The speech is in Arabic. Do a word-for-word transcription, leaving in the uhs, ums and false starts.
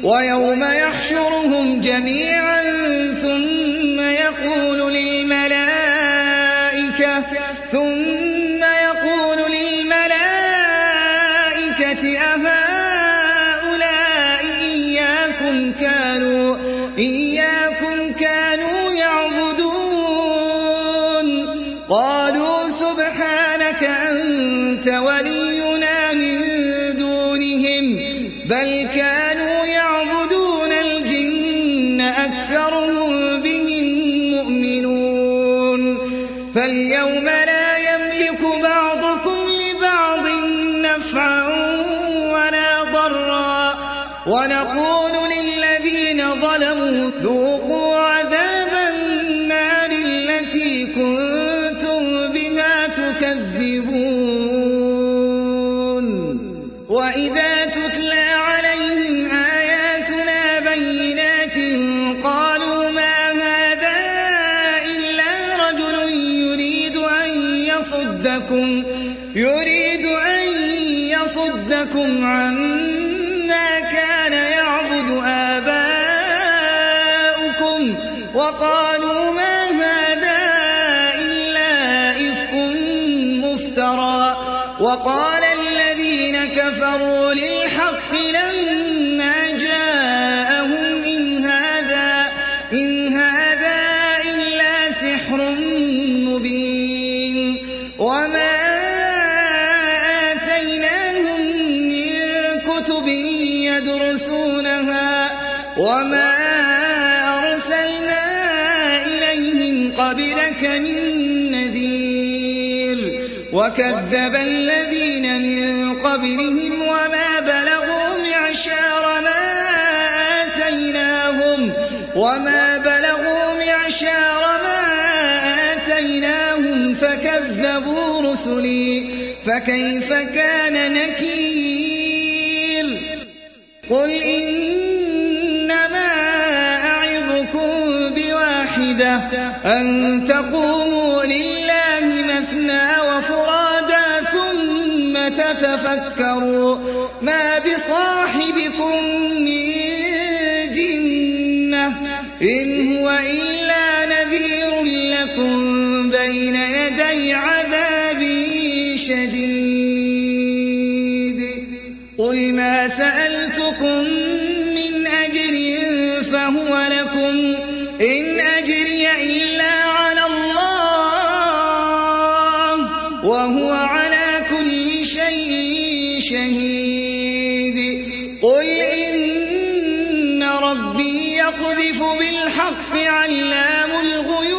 ويوم يحشرهم جميعا ثم يقول للملائكة ثم يقول للملائكة أهؤلاء إياكم كانوا إياكم كانوا يعبدون قالوا سبحانك أنت ولينا من دونهم بل كانوا يعبدون الجن أكثرهم بهم مؤمنون فاليوم لا يملك بعضكم لبعض نفعا ولا ضرا ونقول للذين ظلموا ذوقوا عذاب النار التي كنتم بها تكذبون وإذا تتلى عليهم آياتنا بينات قالوا ما هذا إلا رجل يريد أن يصدكم يريد أن يصدكم عما كان يعبد آباؤكم وقالوا ما هذا إلا إفك مفترى وقال الذين كفروا للحق لما جاءهم إن هذا إن هذا إلا سحر مبين وما آتيناهم من كتب يدرسونها وما أرسلنا إليهم قبلك من نذير وكذب الذين من قبلهم وما بلغوا معشار ما آتيناهم وما بلغوا معشار ما آتيناهم فكذبوا رسلي فكيف كان نكير قل إنما أعظكم بواحدة أن تقوموا لله مثنى وفرادا ثم تتفكروا ما بصاحبكم من جنة إن هو إلا نذير لكم بين يدي عذاب شديد قل ما سألتكم من أجر فهو لكم إن أجري إلا على الله وهو على كل شيء شهيد قل إن ربي يقذف بالحق علام الغيوب